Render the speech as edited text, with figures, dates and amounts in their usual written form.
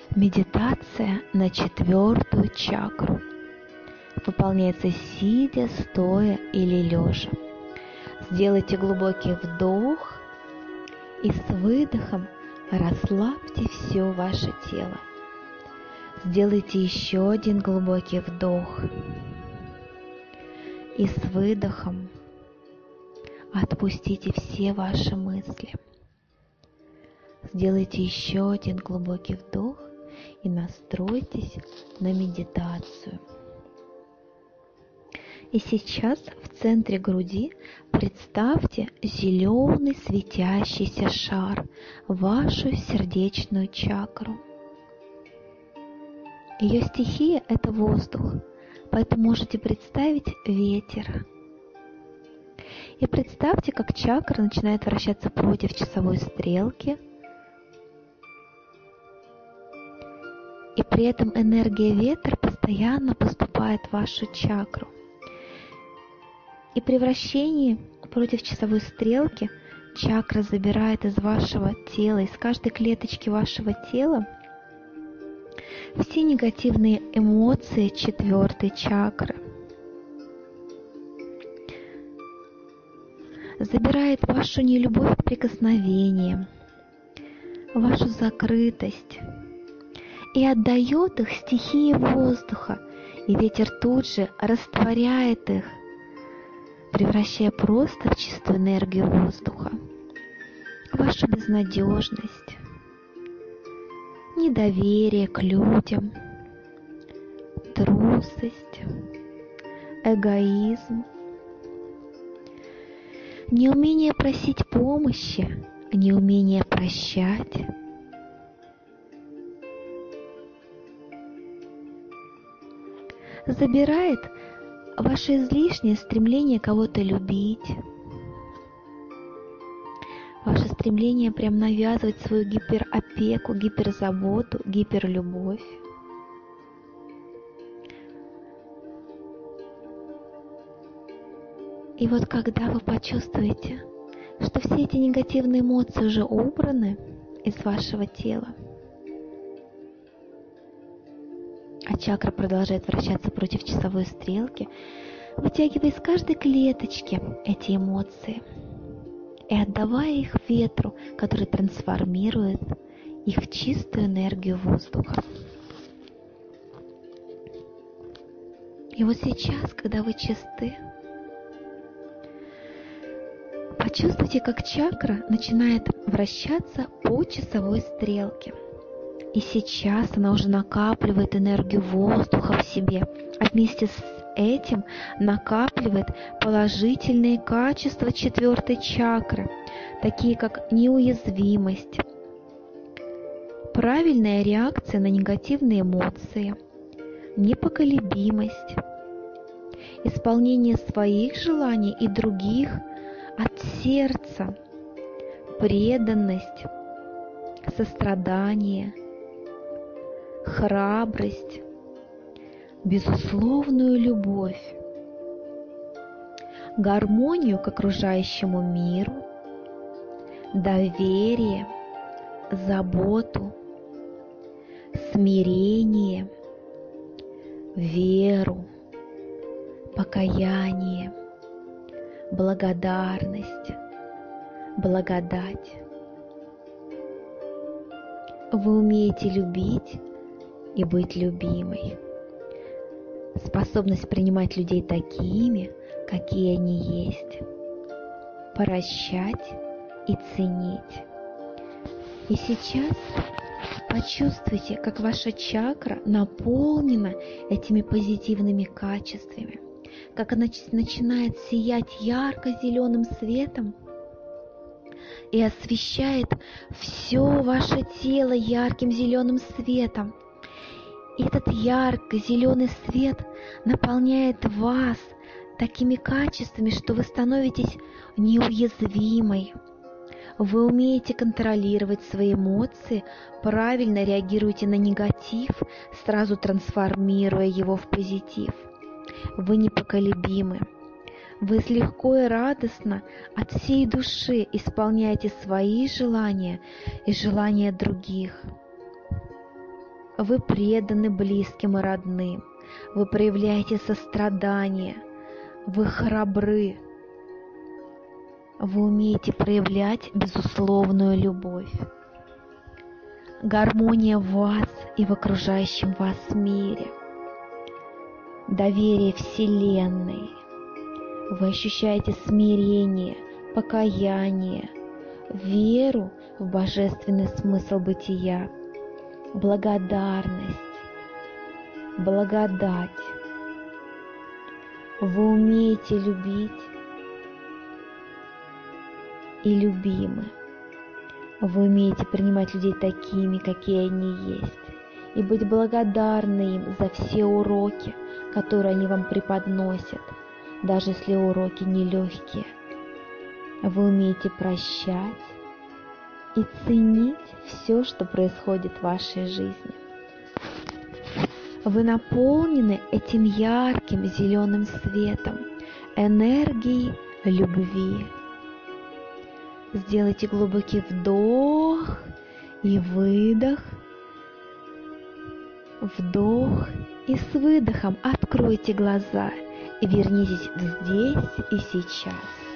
Медитация на 4-ю чакру. Выполняется сидя, стоя или лежа. Сделайте глубокий вдох и с выдохом расслабьте все ваше тело. Сделайте еще один глубокий вдох и с выдохом отпустите все ваши мысли. Сделайте еще один глубокий вдох и настройтесь на медитацию. И сейчас в центре груди представьте зеленый светящийся шар, вашу сердечную чакру. Ее стихия – это воздух, поэтому можете представить ветер. И представьте, как чакра начинает вращаться против часовой стрелки, и при этом энергия ветра постоянно поступает в вашу чакру. И при вращении против часовой стрелки чакра забирает из вашего тела, из каждой клеточки вашего тела все негативные эмоции 4-й чакры. Забирает вашу нелюбовь к прикосновениям, вашу закрытость и отдает их стихии воздуха, и ветер тут же растворяет их, превращая просто в чистую энергию воздуха. Вашу безнадежность, недоверие к людям, трусость, эгоизм, неумение просить помощи, неумение прощать. Забирает ваше излишнее стремление кого-то любить, ваше стремление прям навязывать свою гиперопеку, гиперзаботу, гиперлюбовь. И вот когда вы почувствуете, что все эти негативные эмоции уже убраны из вашего тела, а чакра продолжает вращаться против часовой стрелки, вытягивая из каждой клеточки эти эмоции и отдавая их ветру, который трансформирует их в чистую энергию воздуха. И вот сейчас, когда вы чисты, почувствуйте, как чакра начинает вращаться по часовой стрелке. И сейчас она уже накапливает энергию воздуха в себе, а вместе с этим накапливает положительные качества 4-й чакры, такие как неуязвимость, правильная реакция на негативные эмоции, непоколебимость, исполнение своих желаний и других от сердца, преданность, сострадание, храбрость, безусловную любовь, гармонию к окружающему миру, доверие, заботу, смирение, веру, покаяние, благодарность, благодать. Вы умеете любить и быть любимой. Способность принимать людей такими, какие они есть. Прощать и ценить. И сейчас почувствуйте, как ваша чакра наполнена этими позитивными качествами, как она начинает сиять ярко-зеленым светом и освещает все ваше тело ярким зеленым светом. И этот ярко-зеленый свет наполняет вас такими качествами, что вы становитесь неуязвимой. Вы умеете контролировать свои эмоции, правильно реагируете на негатив, сразу трансформируя его в позитив. Вы непоколебимы. Вы легко и радостно от всей души исполняете свои желания и желания других. Вы преданы близким и родным. Вы проявляете сострадание. Вы храбры. Вы умеете проявлять безусловную любовь. Гармония в вас и в окружающем вас мире. Доверие Вселенной. Вы ощущаете смирение, покаяние, веру в божественный смысл бытия, благодарность, благодать. Вы умеете любить и любимы. Вы умеете принимать людей такими, какие они есть, и быть благодарны им за все уроки, которые они вам преподносят, даже если уроки нелегкие. Вы умеете прощать и ценить все, что происходит в вашей жизни. Вы наполнены этим ярким зеленым светом, энергией любви. Сделайте глубокий вдох и выдох. Вдох и с выдохом откройте глаза и вернитесь в здесь и сейчас.